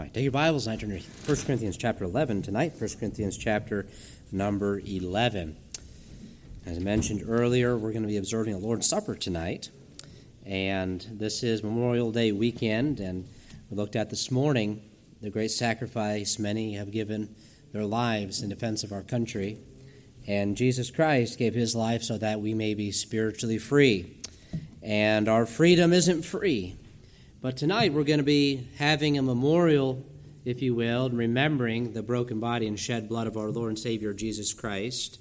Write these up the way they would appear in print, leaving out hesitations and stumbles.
Take your Bibles and turn to 1 Corinthians chapter 11 tonight, 1 Corinthians chapter number 11. As I mentioned earlier, we're going to be observing the Lord's Supper tonight, and this is Memorial Day weekend, and we looked at this morning the great sacrifice many have given their lives in defense of our country, and Jesus Christ gave his life so that we may be spiritually free, and our freedom isn't free. But tonight we're going to be having a memorial, if you will, remembering the broken body and shed blood of our Lord and Savior Jesus Christ.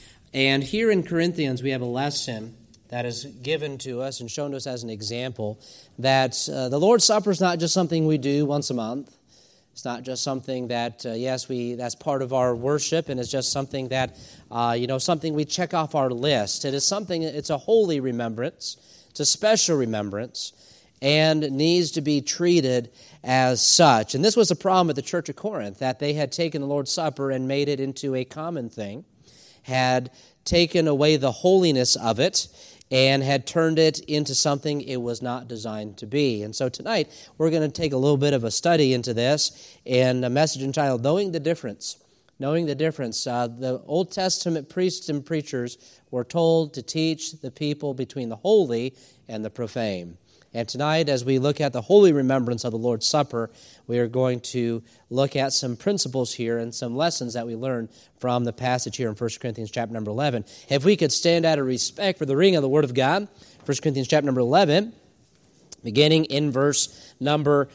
And here in Corinthians we have a lesson that is given to us and shown to us as an example that the Lord's Supper is not just something we do once a month. It's not just something that, that's part of our worship, and it's just something that, something we check off our list. It's a holy remembrance. It's a special remembrance, and needs to be treated as such. And this was a problem at the Church of Corinth, that they had taken the Lord's Supper and made it into a common thing, had taken away the holiness of it, and had turned it into something it was not designed to be. And so tonight, we're going to take a little bit of a study into this in a message entitled, Knowing the Difference. Knowing the difference. The Old Testament priests and preachers were told to teach the people between the holy and the profane. And tonight, as we look at the holy remembrance of the Lord's Supper, we are going to look at some principles here and some lessons that we learn from the passage here in 1 Corinthians chapter number 11. If we could stand out of respect for the reading of the Word of God, 1 Corinthians chapter number 11, beginning in verse number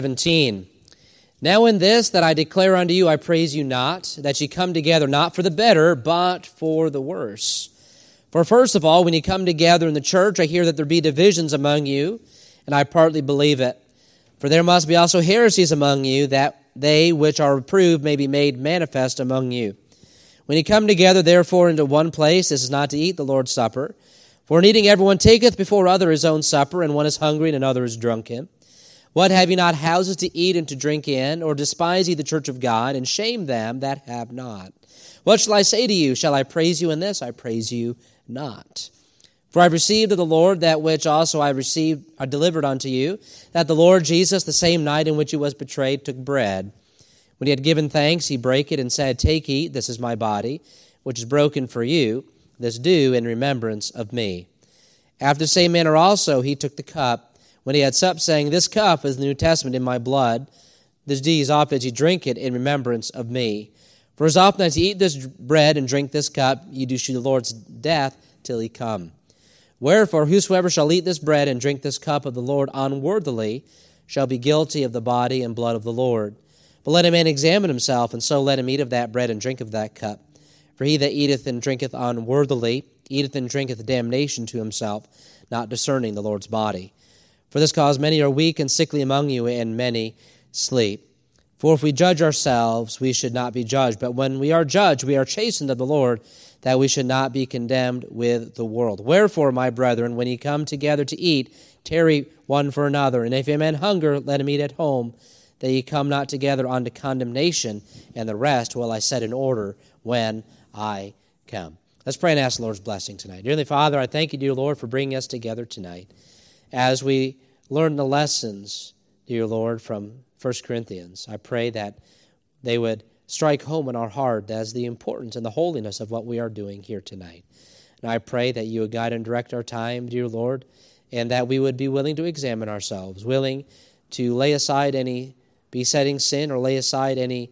17. Now in this that I declare unto you, I praise you not, that ye come together not for the better, but for the worse. For first of all, when you come together in the church, I hear that there be divisions among you, and I partly believe it. For there must be also heresies among you, that they which are reproved may be made manifest among you. When you come together, therefore, into one place, this is not to eat the Lord's Supper. For in eating everyone taketh before other his own supper, and one is hungry and another is drunken. What, have ye not houses to eat and to drink in? Or despise ye the church of God, and shame them that have not? What shall I say to you? Shall I praise you in this? I praise you not. For I have received of the Lord that which also I delivered unto you, that the Lord Jesus, the same night in which he was betrayed, took bread. When he had given thanks, he brake it and said, Take, eat, this is my body, which is broken for you. This do in remembrance of me. After the same manner also he took the cup, when he had supped, saying, This cup is the New Testament in my blood. This do as often as ye drink it in remembrance of me. For as often as ye eat this bread and drink this cup, ye do shew the Lord's death till he come. Wherefore, whosoever shall eat this bread and drink this cup of the Lord unworthily shall be guilty of the body and blood of the Lord. But let a man examine himself, and so let him eat of that bread and drink of that cup. For he that eateth and drinketh unworthily eateth and drinketh damnation to himself, not discerning the Lord's body. For this cause many are weak and sickly among you, and many sleep. For if we judge ourselves, we should not be judged. But when we are judged, we are chastened of the Lord, that we should not be condemned with the world. Wherefore, my brethren, when ye come together to eat, tarry one for another. And if a man hunger, let him eat at home, that ye come not together unto condemnation, and the rest will I set in order when I come. Let's pray and ask the Lord's blessing tonight. Dearly Father, I thank you, dear Lord, for bringing us together tonight. As we learn the lessons, dear Lord, from 1 Corinthians, I pray that they would strike home in our heart as the importance and the holiness of what we are doing here tonight. And I pray that you would guide and direct our time, dear Lord, and that we would be willing to examine ourselves, willing to lay aside any besetting sin or lay aside any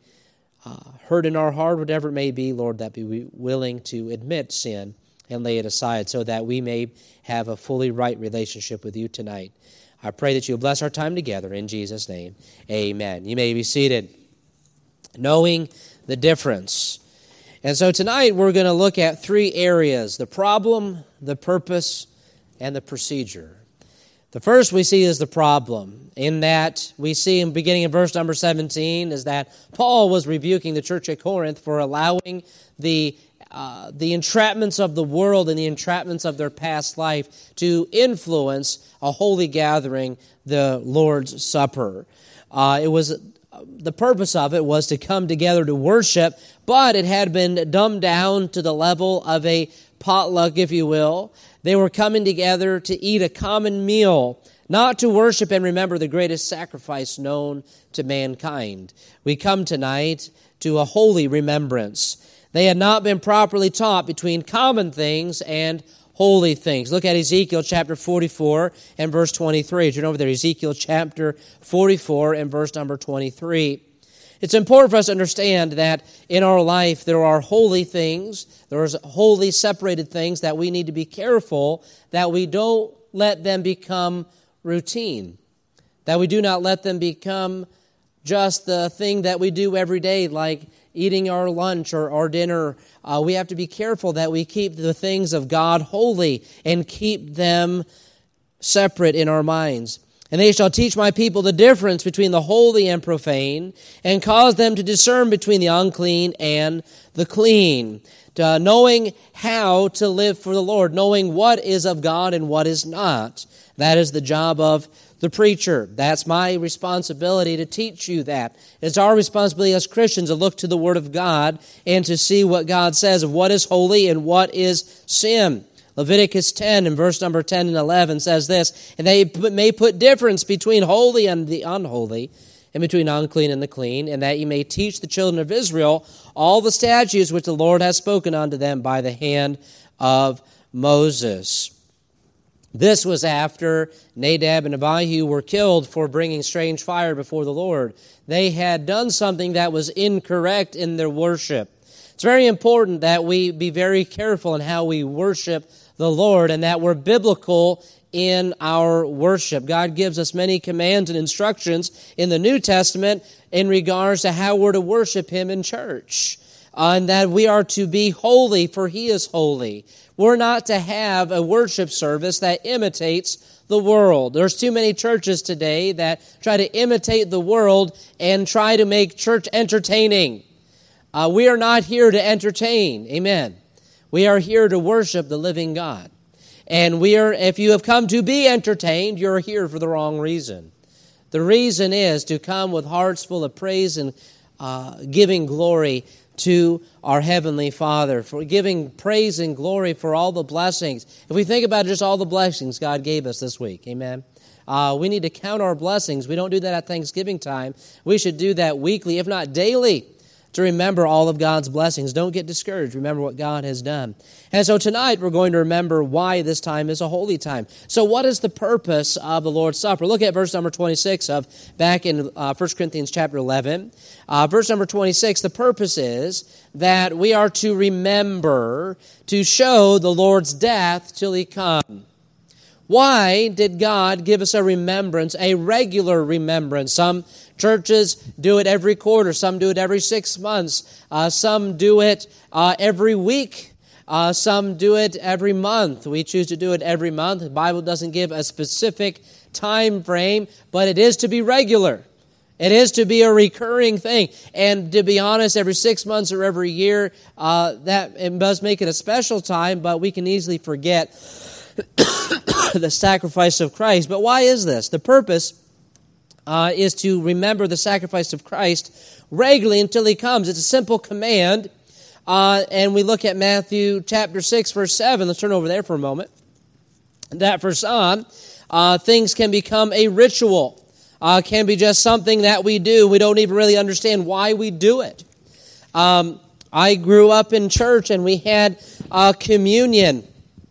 hurt in our heart, whatever it may be, Lord, that be willing to admit sin and lay it aside so that we may have a fully right relationship with you tonight. I pray that you'll bless our time together in Jesus' name. Amen. You may be seated. Knowing the difference. And so tonight we're going to look at three areas: the problem, the purpose, and the procedure. The first we see is the problem, in that we see in beginning in verse number 17 is that Paul was rebuking the church at Corinth for allowing the entrapments of the world and the entrapments of their past life to influence a holy gathering, the Lord's Supper. The purpose of it was to come together to worship, but it had been dumbed down to the level of a potluck, if you will. They were coming together to eat a common meal, not to worship and remember the greatest sacrifice known to mankind. We come tonight to a holy remembrance. They had not been properly taught between common things and holy things. Look at Ezekiel chapter 44 and verse 23. Turn over there, Ezekiel chapter 44 and verse number 23. It's important for us to understand that in our life there are holy things, there's holy separated things that we need to be careful that we don't let them become routine, that we do not let them become just the thing that we do every day, like eating our lunch or our dinner. We have to be careful that we keep the things of God holy and keep them separate in our minds. And they shall teach my people the difference between the holy and profane, and cause them to discern between the unclean and the clean, knowing how to live for the Lord, knowing what is of God and what is not. That is the job of the preacher. That's my responsibility to teach you that. It's our responsibility as Christians to look to the Word of God and to see what God says of what is holy and what is sin. Leviticus 10 and verse number 10 and 11 says this, and they may put difference between holy and the unholy, and between unclean and the clean, and that ye may teach the children of Israel all the statutes which the Lord hath spoken unto them by the hand of Moses. This was after Nadab and Abihu were killed for bringing strange fire before the Lord. They had done something that was incorrect in their worship. It's very important that we be very careful in how we worship the Lord and that we're biblical in our worship. God gives us many commands and instructions in the New Testament in regards to how we're to worship Him in church. And that we are to be holy, for He is holy. We're not to have a worship service that imitates the world. There's too many churches today that try to imitate the world and try to make church entertaining. We are not here to entertain. Amen. We are here to worship the living God. And if you have come to be entertained, you're here for the wrong reason. The reason is to come with hearts full of praise and giving glory to our Heavenly Father, for giving praise and glory for all the blessings. If we think about just all the blessings God gave us this week, amen. We need to count our blessings. We don't do that at Thanksgiving time. We should do that weekly, if not daily, to remember all of God's blessings. Don't get discouraged. Remember what God has done. And so tonight we're going to remember why this time is a holy time. So what is the purpose of the Lord's Supper? Look at verse number 26 of back in 1 Corinthians chapter 11. Verse number 26, the purpose is that we are to remember to show the Lord's death till He come. Why did God give us a remembrance, a regular remembrance? Some churches do it every quarter. Some do it every 6 months. Some do it every week. Some do it every month. We choose to do it every month. The Bible doesn't give a specific time frame, but it is to be regular. It is to be a recurring thing. And to be honest, every 6 months or every year, that it does make it a special time, but we can easily forget the sacrifice of Christ. But why is this? The purpose is to remember the sacrifice of Christ regularly until He comes. It's a simple command. And we look at Matthew chapter 6, verse 7. Let's turn over there for a moment. That for some, things can become a ritual. Can be just something that we do. We don't even really understand why we do it. I grew up in church and we had communion.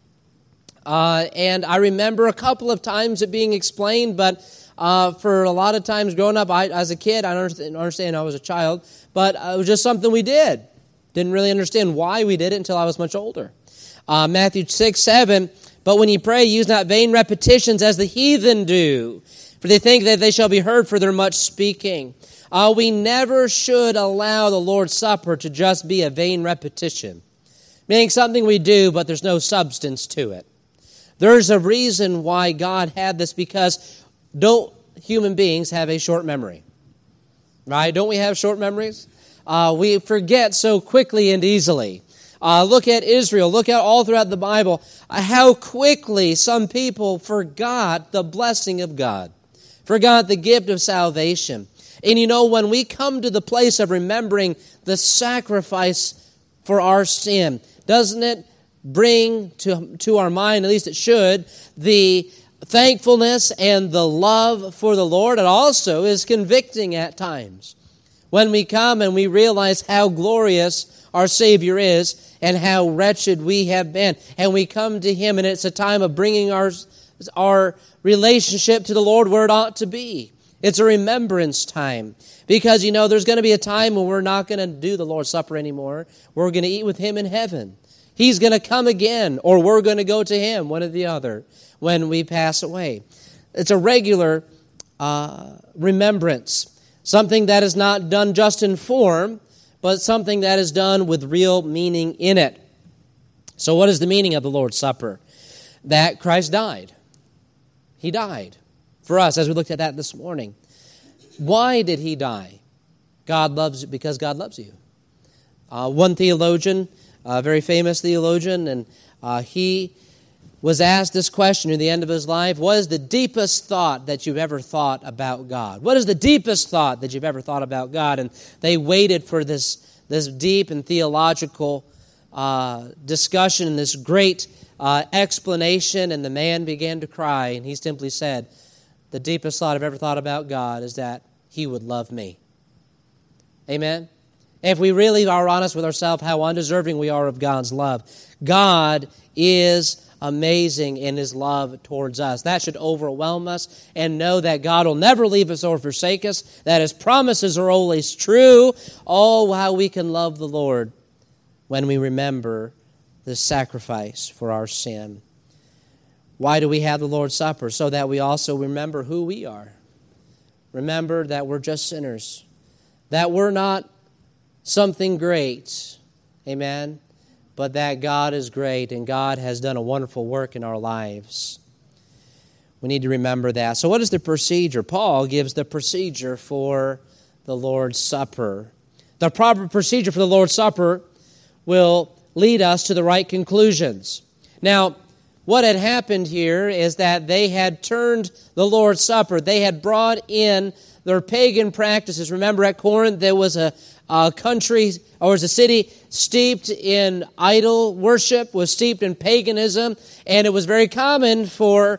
And I remember a couple of times it being explained, but for a lot of times growing up, as a kid, I didn't understand I was a child, but it was just something we did. Didn't really understand why we did it until I was much older. Matthew 6, 7, but when ye pray, use not vain repetitions as the heathen do, for they think that they shall be heard for their much speaking. We never should allow the Lord's Supper to just be a vain repetition, meaning something we do, but there's no substance to it. There's a reason why God had this, because don't human beings have a short memory? Right? Don't we have short memories? We forget so quickly and easily. Look at Israel. Look at all throughout the Bible how quickly some people forgot the blessing of God, forgot the gift of salvation. And you know, when we come to the place of remembering the sacrifice for our sin, doesn't it bring to our mind, at least it should, the thankfulness and the love for the Lord. It also is convicting at times. When we come and we realize how glorious our Savior is and how wretched we have been, and we come to Him, and it's a time of bringing our relationship to the Lord where it ought to be. It's a remembrance time. Because, there's going to be a time when we're not going to do the Lord's Supper anymore. We're going to eat with Him in heaven. He's going to come again, or we're going to go to Him, one or the other, when we pass away. It's a regular remembrance, something that is not done just in form, but something that is done with real meaning in it. So what is the meaning of the Lord's Supper? That Christ died. He died for us, as we looked at that this morning. Why did He die? Because God loves you. One theologian, a very famous theologian, and he was asked this question near the end of his life: what is the deepest thought that you've ever thought about God? What is the deepest thought that you've ever thought about God? And they waited for this deep and theological discussion and this great explanation, and the man began to cry, and he simply said, the deepest thought I've ever thought about God is that He would love me. Amen? If we really are honest with ourselves, how undeserving we are of God's love. God is amazing in His love towards us. That should overwhelm us, and know that God will never leave us or forsake us, that His promises are always true. Oh, how we can love the Lord when we remember the sacrifice for our sin. Why do we have the Lord's Supper? So that we also remember who we are. Remember that we're just sinners. That we're not something great. Amen? But that God is great and God has done a wonderful work in our lives. We need to remember that. So what is the procedure? Paul gives the procedure for the Lord's Supper. The proper procedure for the Lord's Supper will lead us to the right conclusions. Now, what had happened here is that they had turned the Lord's Supper. They had brought in their pagan practices. Remember, at Corinth, there was a country, or was a city steeped in idol worship, was steeped in paganism, and it was very common for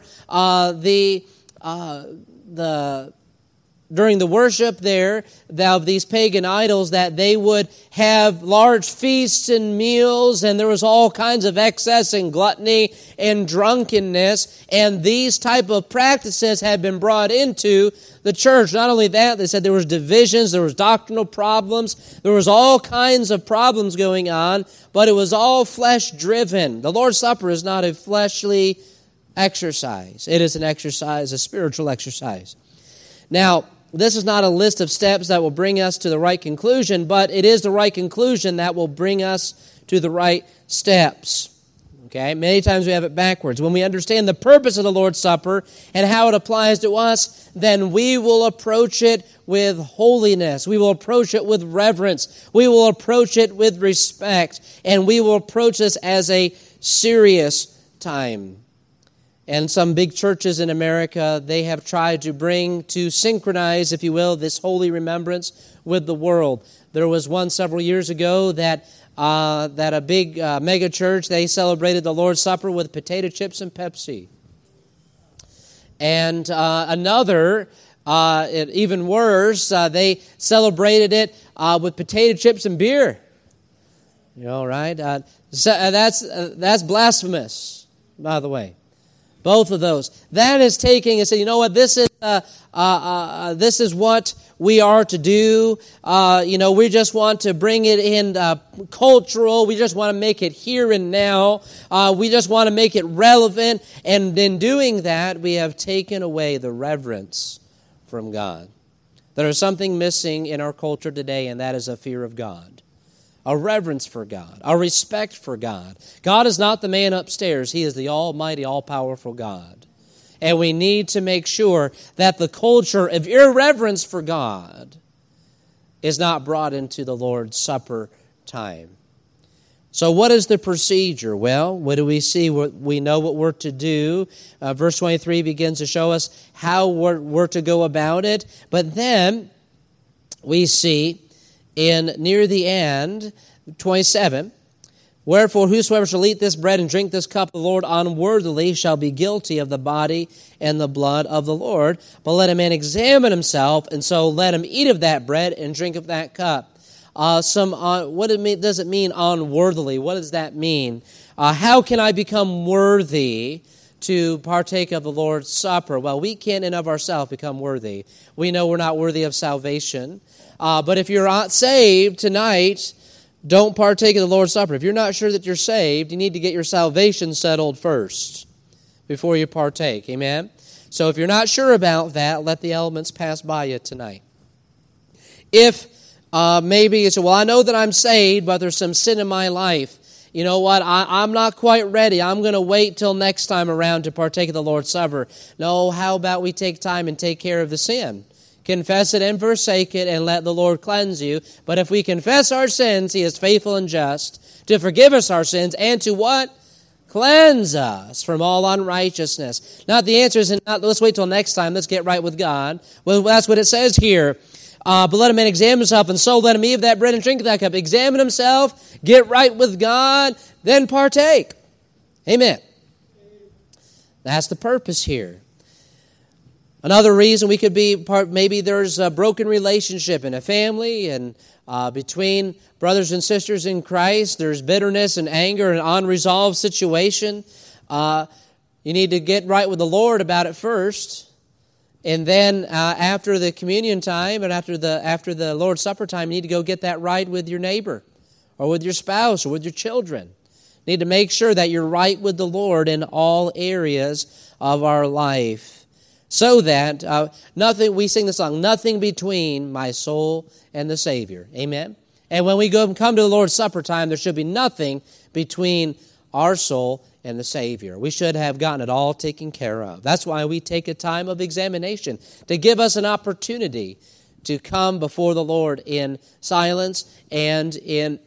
during the worship there of these pagan idols, that they would have large feasts and meals, and there was all kinds of excess and gluttony and drunkenness, and these type of practices had been brought into the church. Not only that, they said there was divisions, there was doctrinal problems, there was all kinds of problems going on, but it was all flesh-driven. The Lord's Supper is not a fleshly exercise. It is an exercise, a spiritual exercise. Now, this is not a list of steps that will bring us to the right conclusion, but it is the right conclusion that will bring us to the right steps. Okay? Many times we have it backwards. When we understand the purpose of the Lord's Supper and how it applies to us, then we will approach it with holiness. We will approach it with reverence. We will approach it with respect. And we will approach this as a serious time. And some big churches in America, they have tried to synchronize, if you will, this holy remembrance with the world. There was one several years ago that a big mega church, they celebrated the Lord's Supper with potato chips and Pepsi. And another, even worse, they celebrated it with potato chips and beer. You know, right? That's blasphemous, by the way. Both of those. That is taking and saying, you know what, this is what we are to do. We just want to bring it in cultural. We just want to make it here and now. We just want to make it relevant. And in doing that, we have taken away the reverence from God. There is something missing in our culture today, and that is a fear of God. A reverence for God, a respect for God. God is not the man upstairs. He is the almighty, all-powerful God. And we need to make sure that the culture of irreverence for God is not brought into the Lord's Supper time. So what is the procedure? Well, what do we see? We know what we're to do. Verse 23 begins to show us how we're to go about it. But then we see in near the end, 27, Wherefore, whosoever shall eat this bread and drink this cup of the Lord unworthily shall be guilty of the body and the blood of the Lord. But let a man examine himself, and so let him eat of that bread and drink of that cup. What does it mean unworthily? What does that mean? How can I become worthy to partake of the Lord's Supper? Well, we can't in of ourselves become worthy. We know we're not worthy of salvation. But if you're not saved tonight, don't partake of the Lord's Supper. If you're not sure that you're saved, you need to get your salvation settled first before you partake. Amen? So if you're not sure about that, let the elements pass by you tonight. If maybe you say, well, I know that I'm saved, but there's some sin in my life. You know what? I'm not quite ready. I'm going to wait till next time around to partake of the Lord's Supper. No, how about we take time and take care of the sin? Confess it and forsake it, and let the Lord cleanse you. But if we confess our sins, He is faithful and just to forgive us our sins and to what? Cleanse us from all unrighteousness. Not the answer is not, let's wait till next time, let's get right with God. Well, that's what it says here. But let a man examine himself, and so let him eat of that bread and drink of that cup. Examine himself, get right with God, then partake. Amen. That's the purpose here. Another reason we could be maybe there's a broken relationship in a family and between brothers and sisters in Christ. There's bitterness and anger and unresolved situation. You need to get right with the Lord about it first. And then after the communion time and after the Lord's Supper time, you need to go get that right with your neighbor or with your spouse or with your children. You need to make sure that you're right with the Lord in all areas of our life. So that we sing the song, nothing between my soul and the Savior. Amen? And when we come to the Lord's Supper time, there should be nothing between our soul and the Savior. We should have gotten it all taken care of. That's why we take a time of examination, to give us an opportunity to come before the Lord in silence and in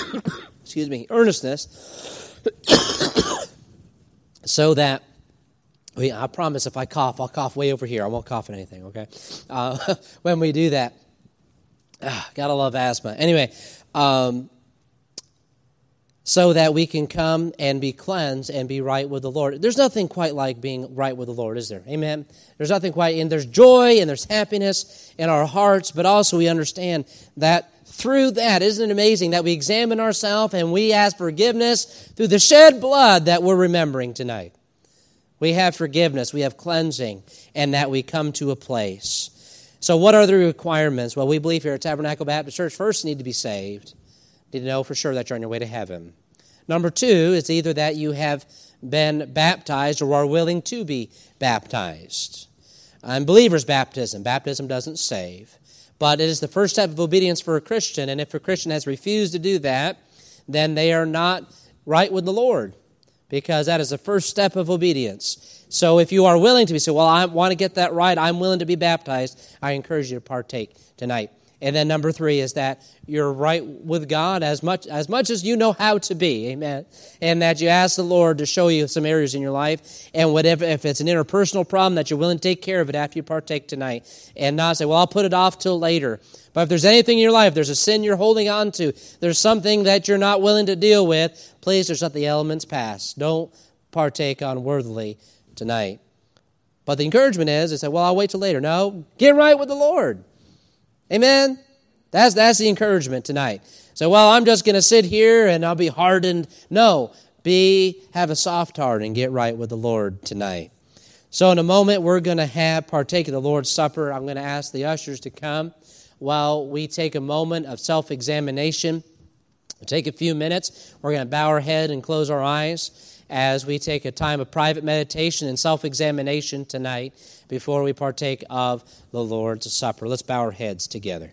earnestness, so that I promise if I cough, I'll cough way over here. I won't cough at anything, okay? When we do that. Gotta love asthma. Anyway, so that we can come and be cleansed and be right with the Lord. There's nothing quite like being right with the Lord, is there? Amen? There's nothing quite, and there's joy and there's happiness in our hearts, but also we understand that through that, isn't it amazing that we examine ourselves and we ask forgiveness through the shed blood that we're remembering tonight? We have forgiveness, we have cleansing, and that we come to a place. So what are the requirements? Well, we believe here at Tabernacle Baptist Church, first you need to be saved. You need to know for sure that you're on your way to heaven. Number two, it's either that you have been baptized or are willing to be baptized. Unbeliever's baptism. Baptism doesn't save. But it is the first step of obedience for a Christian, and if a Christian has refused to do that, then they are not right with the Lord, because that is the first step of obedience. So if you are willing to be, well, I want to get that right, I'm willing to be baptized, I encourage you to partake tonight. And then number three is that you're right with God as much as you know how to be, amen. And that you ask the Lord to show you some areas in your life, and whatever, if it's an interpersonal problem, that you're willing to take care of it after you partake tonight, and not say, well, I'll put it off till later. But if there's anything in your life, there's a sin you're holding on to, there's something that you're not willing to deal with, please just let the elements pass. Don't partake unworthily tonight. But the encouragement is, they say, well, I'll wait till later. No, get right with the Lord. Amen? That's the encouragement tonight. So, well, I'm just going to sit here and I'll be hardened. No, have a soft heart and get right with the Lord tonight. So in a moment, we're going to partake of the Lord's Supper. I'm going to ask the ushers to come while we take a moment of self-examination. We'll take a few minutes. We're going to bow our head and close our eyes as we take a time of private meditation and self-examination tonight before we partake of the Lord's Supper. Let's bow our heads together.